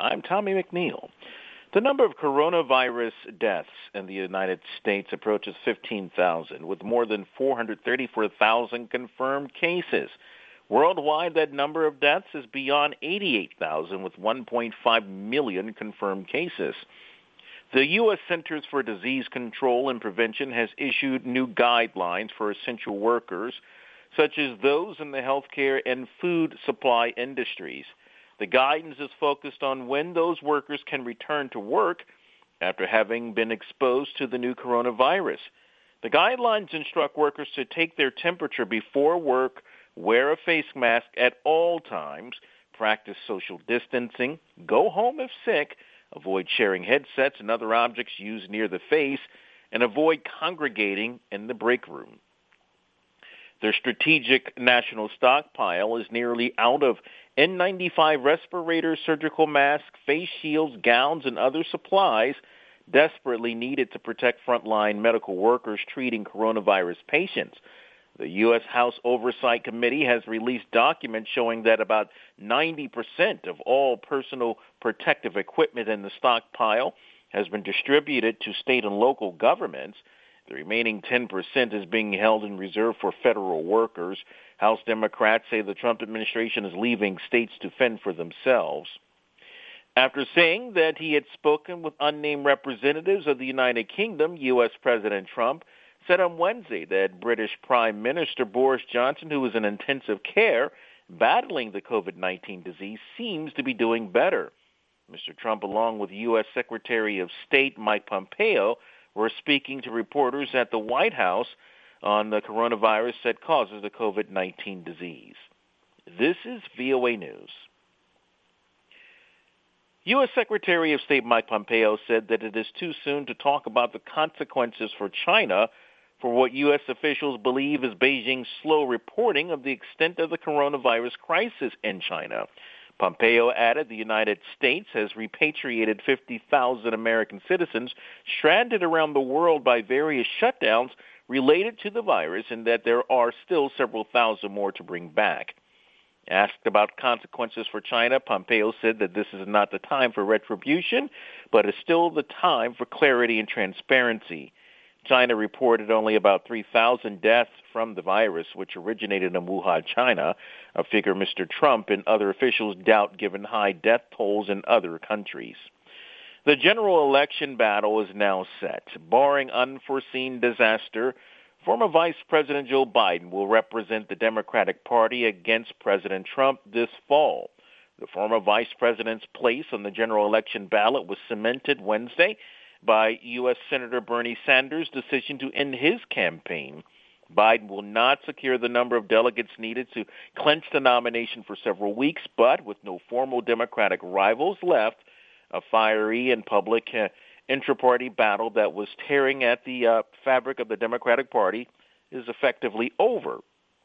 I'm Tommy McNeil. The number of coronavirus deaths in the United States approaches 15,000, with more than 434,000 confirmed cases. Worldwide, that number of deaths is beyond 88,000, with 1.5 million confirmed cases. The U.S. Centers for Disease Control and Prevention has issued new guidelines for essential workers, such as those in the healthcare and food supply industries. The guidance is focused on when those workers can return to work after having been exposed to the new coronavirus. The guidelines instruct workers to take their temperature before work, wear a face mask at all times, practice social distancing, go home if sick, avoid sharing headsets and other objects used near the face, and avoid congregating in the break room. Their strategic national stockpile is nearly out of N95 respirators, surgical masks, face shields, gowns, and other supplies desperately needed to protect frontline medical workers treating coronavirus patients. The U.S. House Oversight Committee has released documents showing that about 90% of all personal protective equipment in the stockpile has been distributed to state and local governments. The remaining 10% is being held in reserve for federal workers. House Democrats say the Trump administration is leaving states to fend for themselves. After saying that he had spoken with unnamed representatives of the United Kingdom, U.S. President Trump said on Wednesday that British Prime Minister Boris Johnson, who is in intensive care battling the COVID-19 disease, seems to be doing better. Mr. Trump, along with U.S. Secretary of State Mike Pompeo, were speaking to reporters at the White House on the coronavirus that causes the COVID-19 disease. This is VOA News. U.S. Secretary of State Mike Pompeo said that it is too soon to talk about the consequences for China for what U.S. officials believe is Beijing's slow reporting of the extent of the coronavirus crisis in China. Pompeo added the United States has repatriated 50,000 American citizens stranded around the world by various shutdowns related to the virus, and that there are still several thousand more to bring back. Asked about consequences for China, Pompeo said that this is not the time for retribution, but is still the time for clarity and transparency. China reported only about 3,000 deaths from the virus, which originated in Wuhan, China, a figure Mr. Trump and other officials doubt given high death tolls in other countries. The general election battle is now set. Barring unforeseen disaster, former Vice President Joe Biden will represent the Democratic Party against President Trump this fall. The former vice president's place on the general election ballot was cemented Wednesday by U.S. Senator Bernie Sanders' decision to end his campaign. Biden will not secure the number of delegates needed to clinch the nomination for several weeks, but with no formal Democratic rivals left, a fiery and public intra-party battle that was tearing at the fabric of the Democratic Party is effectively over.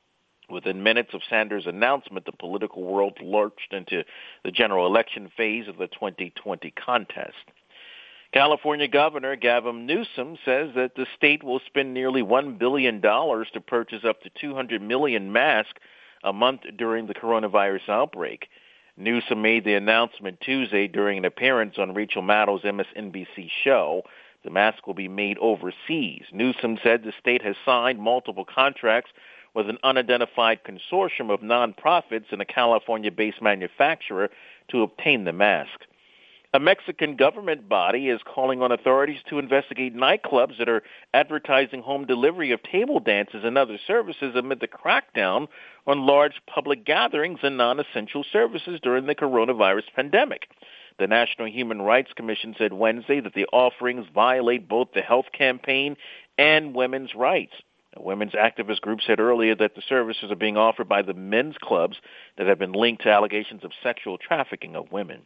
Within minutes of Sanders' announcement, the political world lurched into the general election phase of the 2020 contest. California Governor Gavin Newsom says that the state will spend nearly $1 billion to purchase up to 200 million masks a month during the coronavirus outbreak. Newsom made the announcement Tuesday during an appearance on Rachel Maddow's MSNBC show. The mask will be made overseas. Newsom said the state has signed multiple contracts with an unidentified consortium of nonprofits and a California-based manufacturer to obtain the mask. A Mexican government body is calling on authorities to investigate nightclubs that are advertising home delivery of table dances and other services amid the crackdown on large public gatherings and non-essential services during the coronavirus pandemic. The National Human Rights Commission said Wednesday that the offerings violate both the health campaign and women's rights. A women's activist group said earlier that the services are being offered by the men's clubs that have been linked to allegations of sexual trafficking of women.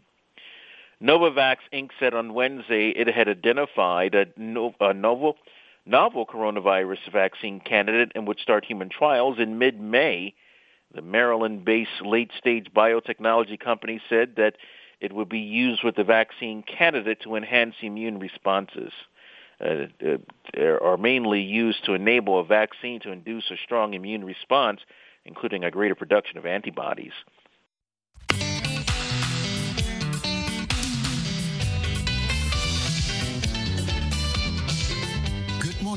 Novavax Inc. said on Wednesday it had identified a novel coronavirus vaccine candidate and would start human trials in mid-May. The Maryland-based late-stage biotechnology company said that it would be used with the vaccine candidate to enhance immune responses. Are mainly used to enable a vaccine to induce a strong immune response, including a greater production of antibodies.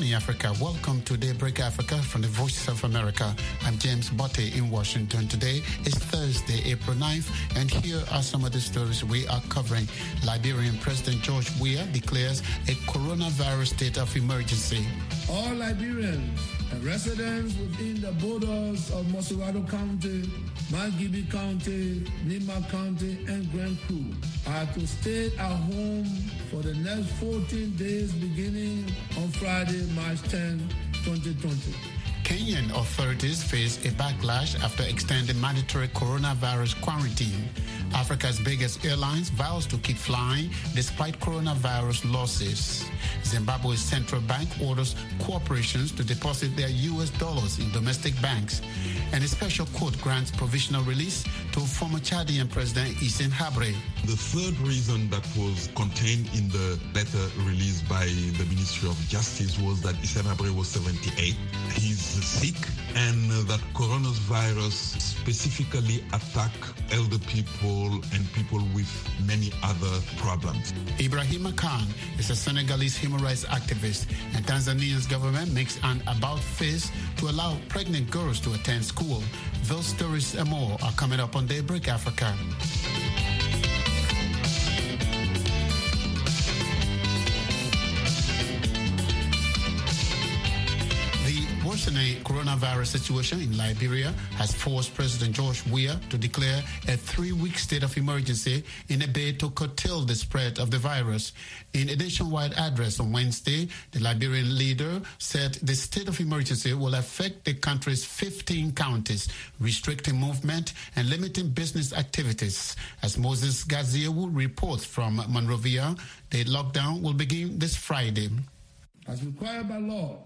morning, Africa. Welcome to Daybreak Africa from the Voice of America. I'm James Botte in Washington. Today is Thursday, April 9th, and here are some of the stories we are covering. Liberian President George Weah declares a coronavirus state of emergency. All Liberians and residents within the borders of Mosurado County, Mangibi County, Nima County, and Grand Crew are to stay at home for the next 14 days beginning on Friday, March 10, 2020. Kenyan authorities face a backlash after extending mandatory coronavirus quarantine. Africa's biggest airlines vows to keep flying despite coronavirus losses. Zimbabwe's central bank orders corporations to deposit their U.S. dollars in domestic banks. And a special court grants provisional release to former Chadian President Hissène Habré. The third reason that was contained in the letter released by the Ministry of Justice was that Hissène Habré was 78. He's sick, and that coronavirus specifically attack elder people and people with many other problems. Ibrahima Khan is a Senegalese human rights activist, and Tanzania's government makes an about-face to allow pregnant girls to attend school. Those stories and more are coming up on Daybreak Africa. The coronavirus situation in Liberia has forced President George Weah to declare a 3-week state of emergency in a bid to curtail the spread of the virus. In a nationwide address on Wednesday, the Liberian leader said the state of emergency will affect the country's 15 counties, restricting movement and limiting business activities. As Moses Gaziewu reports from Monrovia, the lockdown will begin this Friday. As required by law,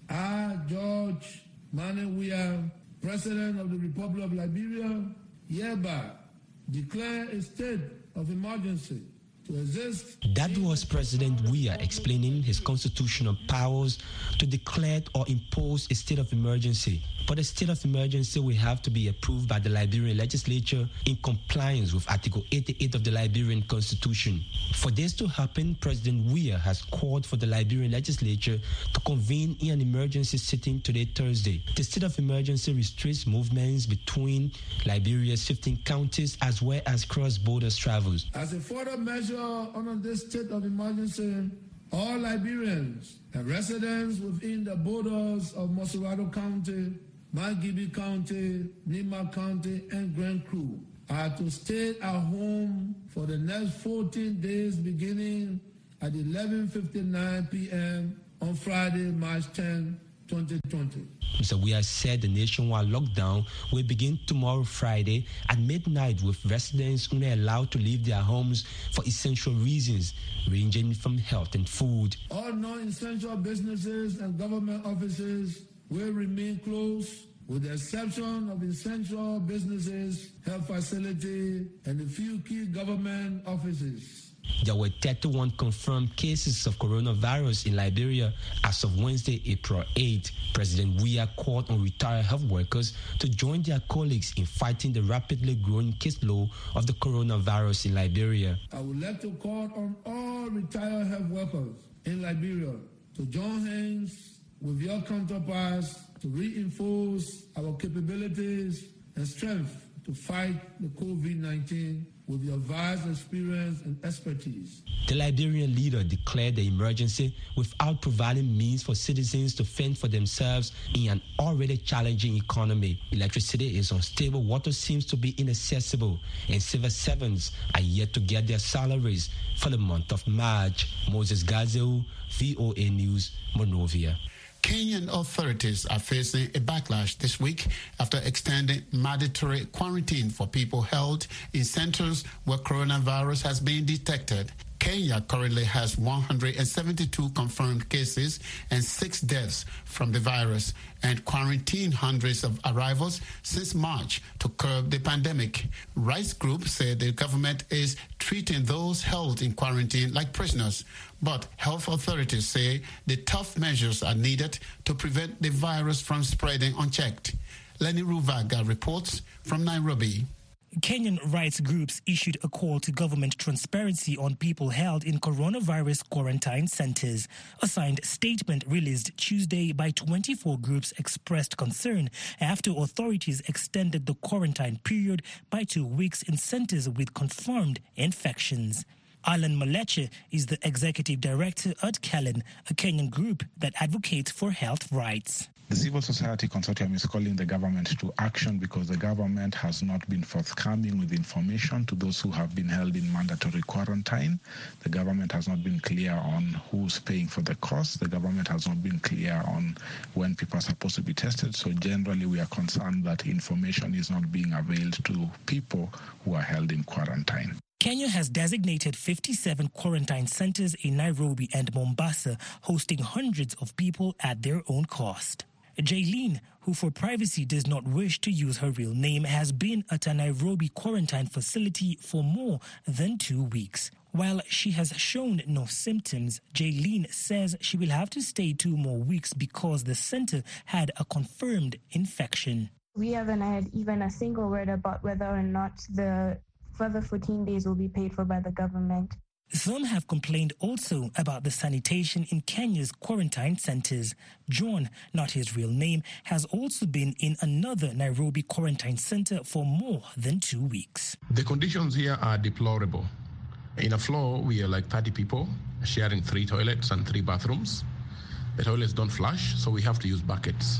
I, George Manneh Weah, President of the Republic of Liberia, hereby declare a state of emergency to exist. That was President Weah explaining his constitutional powers to declare or impose a state of emergency. But a state of emergency will have to be approved by the Liberian legislature in compliance with Article 88 of the Liberian Constitution. For this to happen, President Weah has called for the Liberian legislature to convene in an emergency sitting today, Thursday. The state of emergency restricts movements between Liberia's 15 counties as well as cross-border travels. As a further measure under this state of emergency, all Liberians and residents within the borders of Mosurado County, Mangibi County, Nima County, and Grand Crew are to stay at home for the next 14 days beginning at 11:59 p.m. on Friday, March 10, 2020. Mr. Weah said the nationwide lockdown will begin tomorrow, Friday, at midnight, with residents only allowed to leave their homes for essential reasons, ranging from health and food. All non-essential businesses and government offices will remain closed, with the exception of essential businesses, health facility, and a few key government offices. There were 31 confirmed cases of coronavirus in Liberia as of Wednesday, April 8. President Weah called on retired health workers to join their colleagues in fighting the rapidly growing caseload of the coronavirus in Liberia. I would like to call on all retired health workers in Liberia to join hands with your counterparts to reinforce our capabilities and strength to fight the COVID-19 with your vast experience and expertise. The Liberian leader declared the emergency without providing means for citizens to fend for themselves in an already challenging economy. Electricity is unstable, water seems to be inaccessible, and civil servants are yet to get their salaries for the month of March. Moses Gaziewu, VOA News, Monrovia. Kenyan authorities are facing a backlash this week after extending mandatory quarantine for people held in centers where coronavirus has been detected. Kenya currently has 172 confirmed cases and 6 deaths from the virus, and quarantined hundreds of arrivals since March to curb the pandemic. Rights groups say the government is treating those held in quarantine like prisoners, but health authorities say the tough measures are needed to prevent the virus from spreading unchecked. Lenny Ruvaga reports from Nairobi. Kenyan rights groups issued a call to government transparency on people held in coronavirus quarantine centers. A signed statement released Tuesday by 24 groups expressed concern after authorities extended the quarantine period by 2 weeks in centers with confirmed infections. Alan Maleche is the executive director at Kellen, a Kenyan group that advocates for health rights. The Civil Society Consortium is calling the government to action because the government has not been forthcoming with information to those who have been held in mandatory quarantine. The government has not been clear on who's paying for the cost. The government has not been clear on when people are supposed to be tested. So generally, we are concerned that information is not being availed to people who are held in quarantine. Kenya has designated 57 quarantine centers in Nairobi and Mombasa, hosting hundreds of people at their own cost. Jaylene, who for privacy does not wish to use her real name, has been at a Nairobi quarantine facility for more than 2 weeks. While she has shown no symptoms, Jaylene says she will have to stay 2 more weeks because the center had a confirmed infection. We haven't had even a single word about whether or not the further 14 days will be paid for by the government. Some have complained also about the sanitation in Kenya's quarantine centers. John, not his real name, has also been in another Nairobi quarantine center for more than 2 weeks. The conditions here are deplorable. In a floor, we are like 30 people sharing 3 toilets and 3 bathrooms. The toilets don't flush, so we have to use buckets.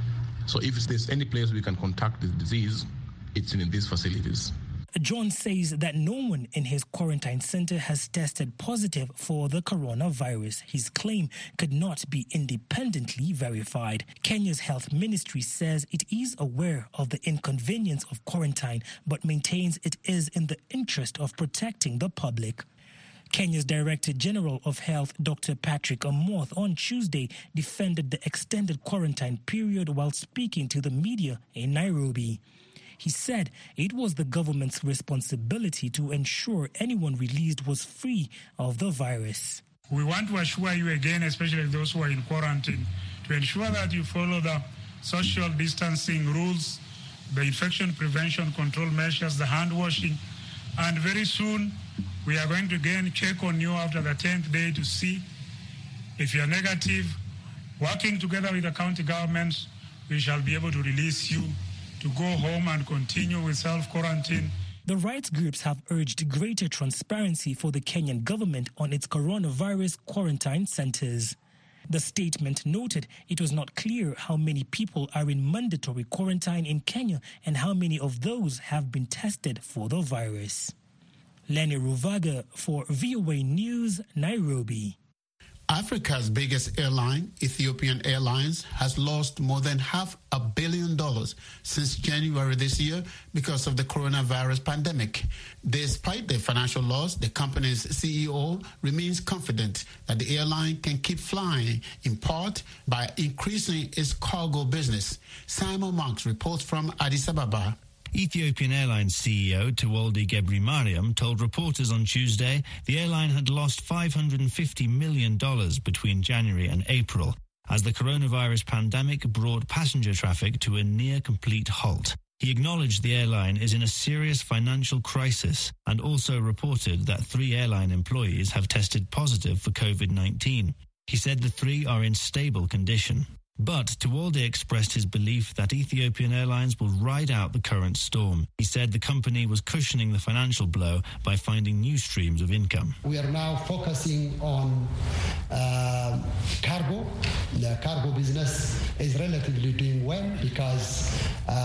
So if there's any place we can contact the disease, it's in these facilities. John says that no one in his quarantine center has tested positive for the coronavirus. His claim could not be independently verified. Kenya's health ministry says it is aware of the inconvenience of quarantine, but maintains it is in the interest of protecting the public. Kenya's Director General of Health, Dr. Patrick Amoth, on Tuesday defended the extended quarantine period while speaking to the media in Nairobi. He said it was the government's responsibility to ensure anyone released was free of the virus. We want to assure you again, especially those who are in quarantine, to ensure that you follow the social distancing rules, the infection prevention control measures, the hand washing, and very soon we are going to again check on you after the 10th day to see if you're negative. Working together with the county governments, we shall be able to release you to go home and continue with self-quarantine. The rights groups have urged greater transparency for the Kenyan government on its coronavirus quarantine centers. The statement noted it was not clear how many people are in mandatory quarantine in Kenya and how many of those have been tested for the virus. Lenny Ruvaga for VOA News, Nairobi. Africa's biggest airline, Ethiopian Airlines, has lost more than $500 million since January this year because of the coronavirus pandemic. Despite the financial loss, the company's CEO remains confident that the airline can keep flying, in part by increasing its cargo business. Simon Marks reports from Addis Ababa. Ethiopian Airlines CEO Tewolde Gebremariam told reporters on Tuesday the airline had lost $550 million between January and April as the coronavirus pandemic brought passenger traffic to a near-complete halt. He acknowledged the airline is in a serious financial crisis and also reported that 3 airline employees have tested positive for COVID-19. He said the 3 are in stable condition. But Tewolde expressed his belief that Ethiopian Airlines will ride out the current storm. He said the company was cushioning the financial blow by finding new streams of income. We are now focusing on cargo. The cargo business is relatively doing well because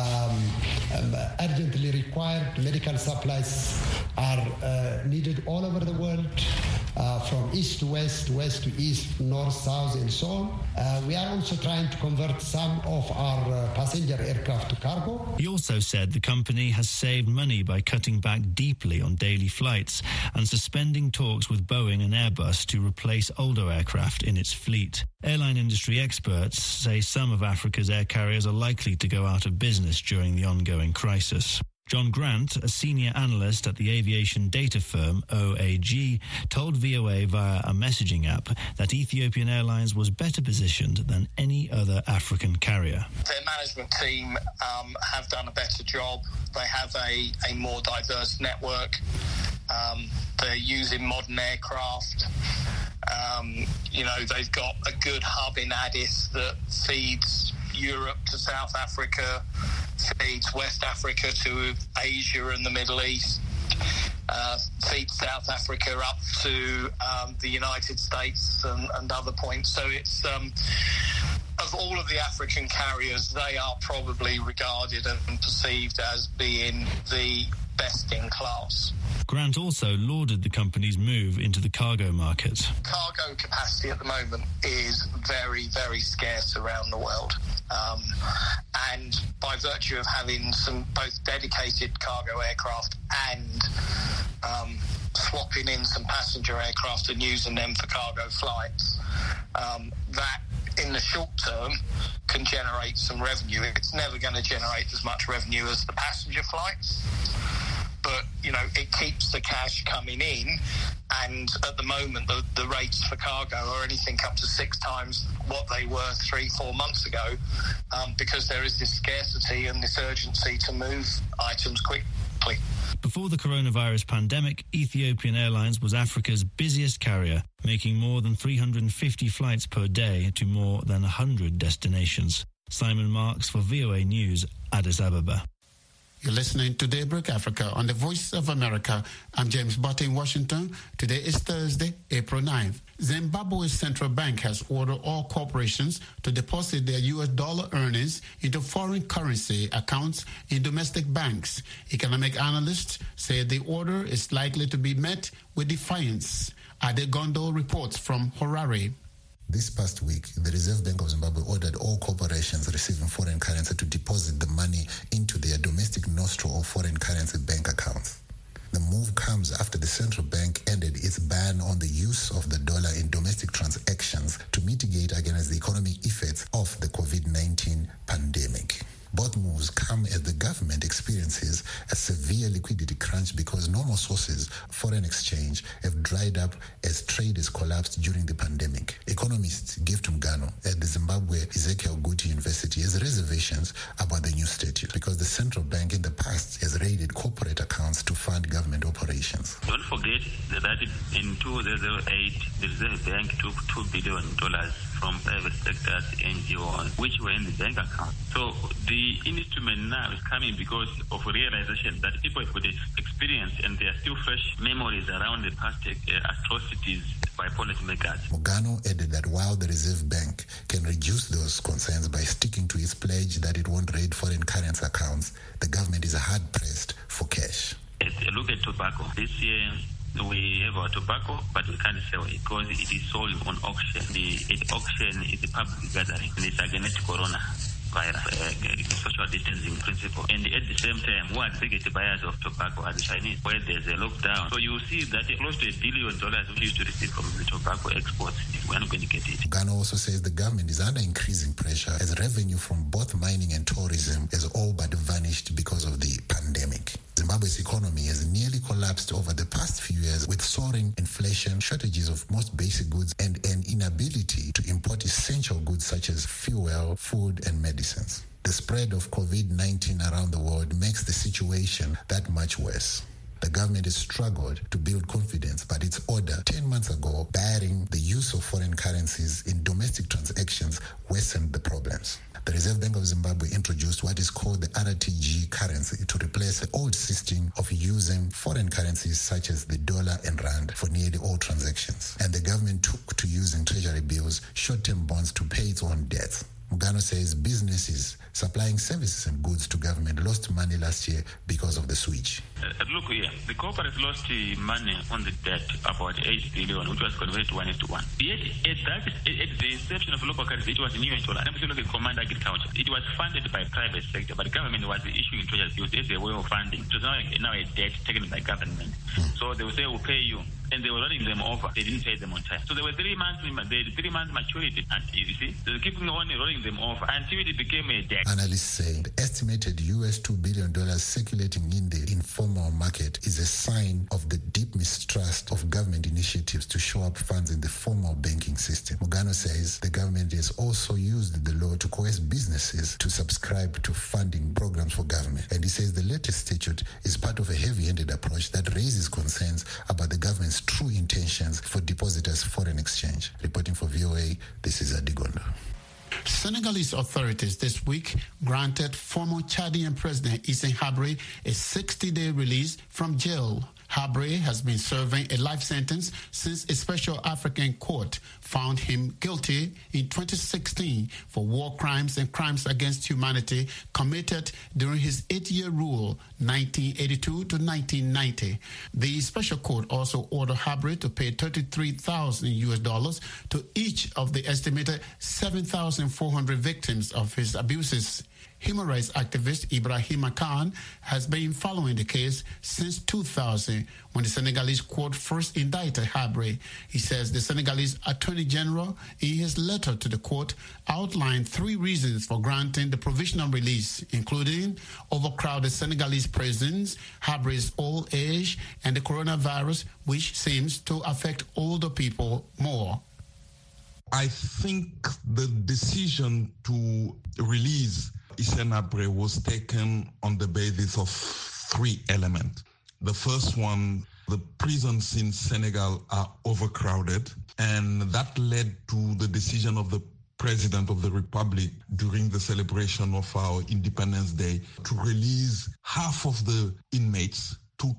urgently required medical supplies are needed all over the world, from east to west, west to east, north, south, and so on. We are also trying to convert some of our passenger aircraft to cargo. He also said the company has saved money by cutting back deeply on daily flights and suspending talks with Boeing and Airbus to replace older aircraft in its fleet. Airline industry experts say some of Africa's air carriers are likely to go out of business during the ongoing crisis. John Grant, a senior analyst at the aviation data firm OAG, told VOA via a messaging app that Ethiopian Airlines was better positioned than any other African carrier. Their management team have done a better job. They have a more diverse network. They're using modern aircraft. They've got a good hub in Addis that feeds Europe to South Africa, feeds West Africa to Asia and the Middle East, feeds South Africa up to the United States and other points. So it's of all of the African carriers, they are probably regarded and perceived as being the best in class. Grant also lauded the company's move into the cargo market. Cargo capacity at the moment is very, very scarce around the world. And by virtue of having some both dedicated cargo aircraft and swapping in some passenger aircraft and using them for cargo flights, that in the short term can generate some revenue. It's never going to generate as much revenue as the passenger flights, but it keeps the cash coming in, and at the moment the rates for cargo are anything up to 6 times what they were 3-4 months ago, because there is this scarcity and this urgency to move items quickly. Before the coronavirus pandemic, Ethiopian Airlines was Africa's busiest carrier, making more than 350 flights per day to more than 100 destinations. Simon Marks for VOA News, Addis Ababa. You're listening to Daybreak Africa on the Voice of America. I'm James Butt in Washington. Today is Thursday, April 9th. Zimbabwe's central bank has ordered all corporations to deposit their U.S. dollar earnings into foreign currency accounts in domestic banks. Economic analysts say the order is likely to be met with defiance. Ade Gondo reports from Harare. This past week, the Reserve Bank of Zimbabwe ordered all corporations receiving foreign currency to deposit the money into their domestic nostro or foreign currency bank accounts. The move comes after the central bank ended its ban on the use of the dollar in domestic transactions to mitigate against the economic effects of the COVID-19 pandemic. Both moves come as the government experiences a severe liquidity crunch because normal sources of foreign exchange have dried up as trade has collapsed during the pandemic. Economist Gift Mugano at the Zimbabwe Ezekiel Guti University has reservations about the new statute because the central bank in the past has raided corporate accounts to fund government operations. Don't forget that in 2008, the Reserve Bank took $2 billion from private sectors, NGOs, which were in the bank account. So the instrument now is coming because of realization that people have got experience and there are still fresh memories around the past atrocities by policymakers. Mugano added that while the Reserve Bank can reduce those concerns by sticking to its pledge that it won't raid foreign currency accounts, the government is hard-pressed for cash. Look at tobacco. This year, we have our tobacco, but we can't sell it because it is sold on auction. The auction is a public gathering, and it's against coronavirus, social distancing principle. And at the same time, who are the biggest buyers of tobacco are the Chinese, where there's a lockdown. So you see that close to $1 billion we used to receive from the tobacco exports, we're not going to get it. Ghana also says the government is under increasing pressure as revenue from both mining and tourism has all but vanished because of the pandemic. Zimbabwe's economy has nearly collapsed over the past few years with soaring inflation, shortages of most basic goods, and an inability to import essential goods such as fuel, food, and medicines. The spread of COVID-19 around the world makes the situation that much worse. The government has struggled to build confidence, but its order 10 months ago barring the use of foreign currencies in domestic transactions worsened the problems. The Reserve Bank of Zimbabwe introduced what is called the RTG currency to replace the old system of using foreign currencies such as the dollar and rand for nearly all transactions. And the government took to using treasury bills, short-term bonds to pay its own debts. Mugano says businesses supplying services and goods to government lost money last year because of the switch. Look here, the corporate lost money on the debt, about $8 billion, which was converted to 1:1. Yet, at the inception of local currency, it was new in dollar. Let me look at Command Agriculture. It was funded by private sector, but the government was issuing treasury bills as a way of funding. It was now a debt taken by government. So they will say, we'll pay you and they were rolling them over. They didn't pay them on time. So there were 3 months, they had 3 months maturity, and you see, they were keeping on rolling them over until it became a debt. Analysts say the estimated US $2 billion circulating in the informal market is a sign of the deep mistrust of government initiatives to shore up funds in the formal banking system. Mugano says the government has also used the law to coerce businesses to subscribe to funding programs for government. And he says the latest statute is part of a heavy-handed approach that raises concerns about the government's true intentions for depositors' foreign exchange. Reporting for VOA, this is Adigondo. Senegalese authorities this week granted former Chadian President Hissène Habré a 60-day release from jail. Habré has been serving a life sentence since a special African court found him guilty in 2016 for war crimes and crimes against humanity committed during his 8-year rule, 1982 to 1990. The special court also ordered Habré to pay $33,000 to each of the estimated 7,400 victims of his abuses. Human rights activist Ibrahima Khan has been following the case since 2000 when the Senegalese court first indicted Habré. He says the Senegalese Attorney General, in his letter to the court, outlined 3 reasons for granting the provisional release, including overcrowded Senegalese prisons, Habré's old age, and the coronavirus, which seems to affect older people more. I think the decision to release Hissène Habré was taken on the basis of 3 elements. The first one, the prisons in Senegal are overcrowded, and that led to the decision of the President of the Republic during the celebration of our Independence Day to release half of the inmates.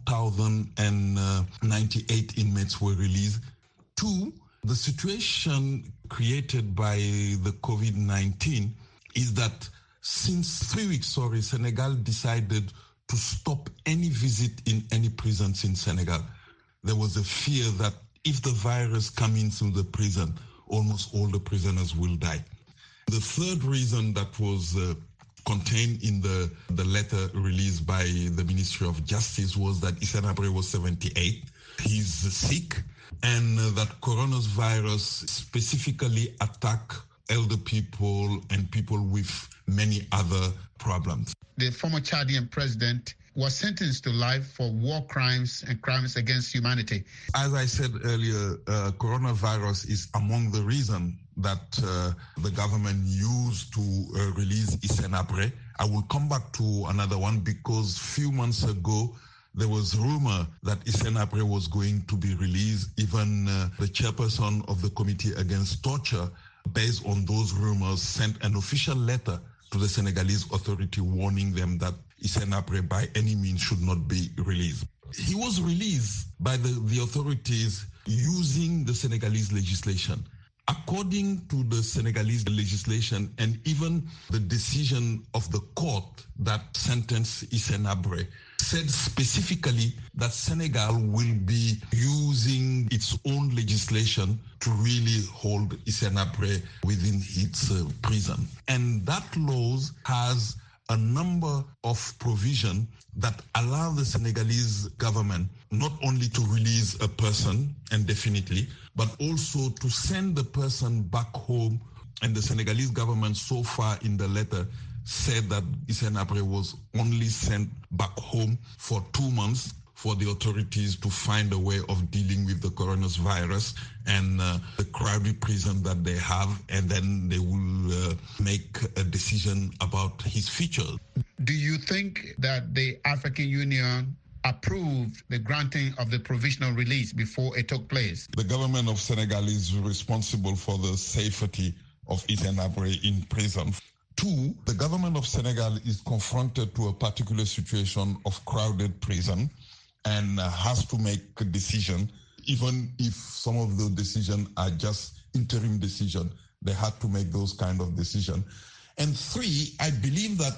2,098 inmates were released. 2, the situation created by the COVID-19 is that since 3 weeks, Senegal decided to stop any visit in any prisons in Senegal. There was a fear that if the virus comes into the prison, almost all the prisoners will die. The third reason that was contained in the letter released by the Ministry of Justice was that Hissène Habré was 78. He's sick, and that coronavirus specifically attack elder people and people with many other problems. The former Chadian president was sentenced to life for war crimes and crimes against humanity. As I said earlier, coronavirus is among the reasons that the government used to release Hissène Habré. I will come back to another one because a few months ago, there was rumor that Hissène Habré was going to be released. Even the chairperson of the Committee Against Torture, based on those rumors, sent an official letter to the Senegalese authority warning them that Hissène Habré by any means should not be released. He was released by the authorities using the Senegalese legislation. According to the Senegalese legislation and even the decision of the court that sentenced Hissène Habré, said specifically that Senegal will be using its own legislation to really hold Hissène Habré within its prison. And that law has a number of provisions that allow the Senegalese government not only to release a person indefinitely, but also to send the person back home. And the Senegalese government so far in the letter said that Hissène Habré was only sent back home for 2 months for the authorities to find a way of dealing with the coronavirus and the crowded prison that they have, and then they will make a decision about his future. Do you think that the African Union approved the granting of the provisional release before it took place? The government of Senegal is responsible for the safety of Hissène Habré in prison. 2, the government of Senegal is confronted to a particular situation of crowded prison and has to make a decision, even if some of the decisions are just interim decisions. They had to make those kind of decisions. And 3, I believe that,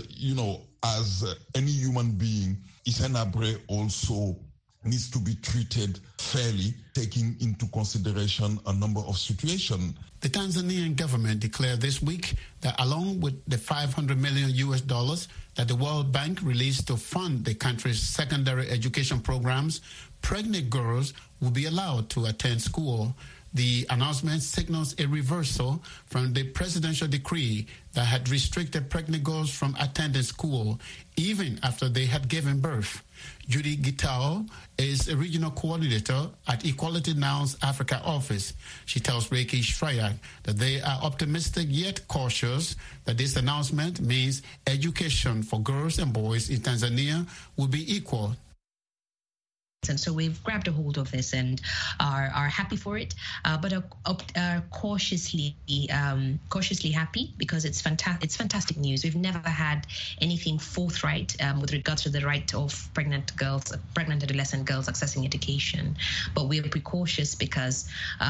as any human being, Hissène Habré also needs to be treated fairly, taking into consideration a number of situations. The Tanzanian government declared this week that along with the $500 million that the World Bank released to fund the country's secondary education programs, pregnant girls will be allowed to attend school. The announcement signals a reversal from the presidential decree that had restricted pregnant girls from attending school, even after they had given birth. Judy Gitao is a regional coordinator at Equality Now's Africa office. She tells Reiki Shrayak that they are optimistic yet cautious that this announcement means education for girls and boys in Tanzania will be equal. And so we've grabbed a hold of this and are happy for it, but are cautiously happy because it's fantastic news. We've never had anything forthright with regards to the right of pregnant adolescent girls accessing education. But we're precautious because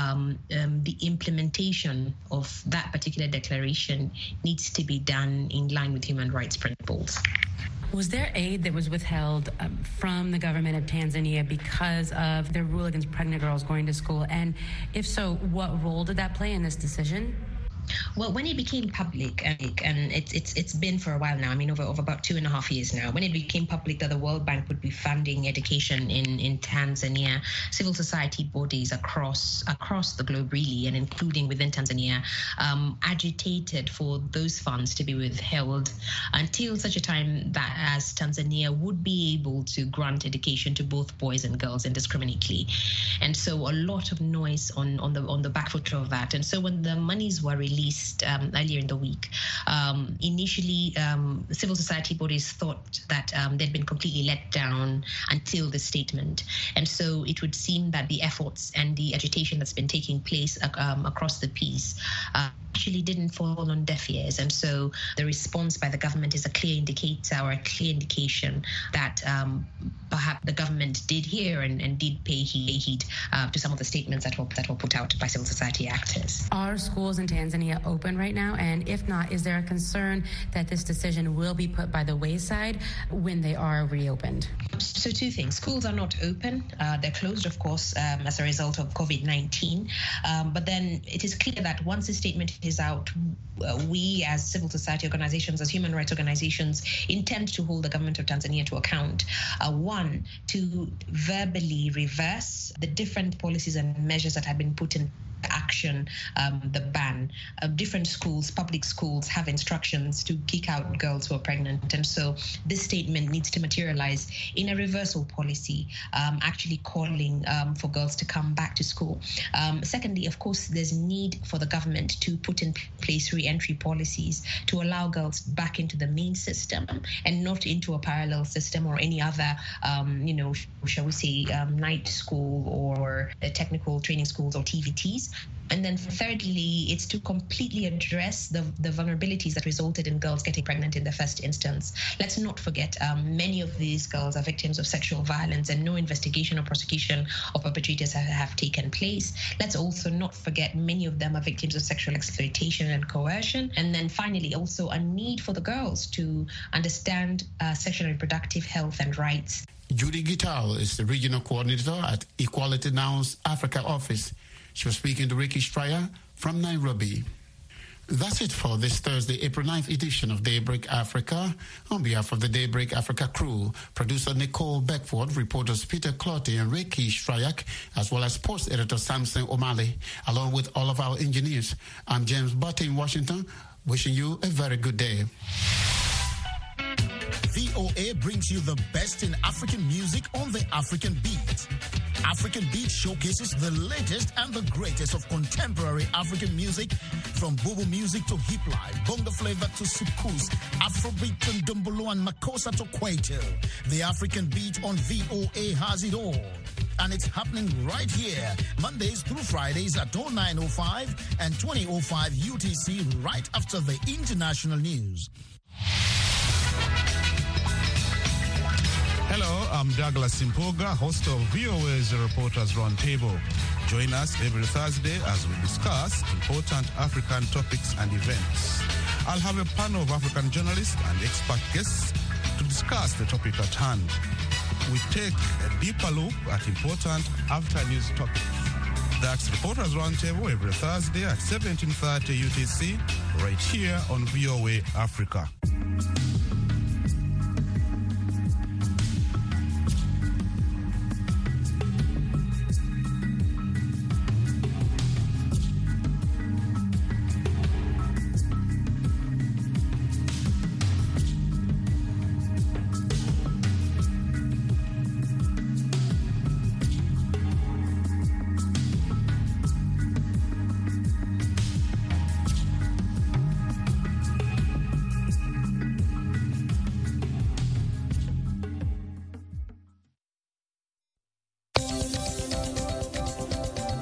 the implementation of that particular declaration needs to be done in line with human rights principles. Was there aid that was withheld from the government of Tanzania because of their rule against pregnant girls going to school? And if so, what role did that play in this decision? Well, when it became public, and it's been for a while now, I mean, over about 2.5 years now, when it became public that the World Bank would be funding education in Tanzania, civil society bodies across the globe, really, and including within Tanzania, agitated for those funds to be withheld until such a time that as Tanzania would be able to grant education to both boys and girls indiscriminately. And so a lot of noise on the back foot of that. And so when the monies were released earlier in the week, initially civil society bodies thought that they'd been completely let down until the statement. And so it would seem that the efforts and the agitation that's been taking place across the piece actually didn't fall on deaf ears. And so the response by the government is a clear indicator or a clear indication that perhaps the government did hear and did pay heed to some of the statements that were put out by civil society actors. Are schools in Tanzania open right now? And if not, is there a concern that this decision will be put by the wayside when they are reopened? So two things. Schools are not open. They're closed, of course, as a result of COVID-19. But then it is clear that once the statement is out, we as civil society organizations, as human rights organizations, intend to hold the government of Tanzania to account. One, to verbally reverse the different policies and measures that have been put in action, the ban. Different schools, public schools, have instructions to kick out girls who are pregnant. And so this statement needs to materialize in a reversal policy, actually calling for girls to come back to school. Secondly, of course, there's need for the government to put in place re-entry policies to allow girls back into the main system and not into a parallel system or any other, shall we say, night school or technical training schools or TVTs. And then thirdly, it's to completely address the vulnerabilities that resulted in girls getting pregnant in the first instance. Let's not forget, many of these girls are victims of sexual violence and no investigation or prosecution of perpetrators have taken place. Let's also not forget many of them are victims of sexual exploitation and coercion. And then finally, also a need for the girls to understand sexual and reproductive health and rights. Judy Gitao is the regional coordinator at Equality Now's Africa office. She was speaking to Ricky Stryer from Nairobi. That's it for this Thursday, April 9th edition of Daybreak Africa. On behalf of the Daybreak Africa crew, producer Nicole Beckford, reporters Peter Clotty and Ricky Stryak, as well as sports editor Samson O'Malley, along with all of our engineers, I'm James Butte in Washington, wishing you a very good day. VOA brings you the best in African music on the African Beat. African Beat showcases the latest and the greatest of contemporary African music, from Bobo music to hip life, bongo flavor to soukous, Afrobeat and Dumbolo and Makossa to Kwaito. The African Beat on VOA has it all. And it's happening right here, Mondays through Fridays at 09:05 and 20:05 UTC, right after the international news. Hello, I'm Douglas Simpoga, host of VOA's Reporters Roundtable. Join us every Thursday as we discuss important African topics and events. I'll have a panel of African journalists and expert guests to discuss the topic at hand. We take a deeper look at important after-news topics. That's Reporters Roundtable every Thursday at 17:30 UTC, right here on VOA Africa.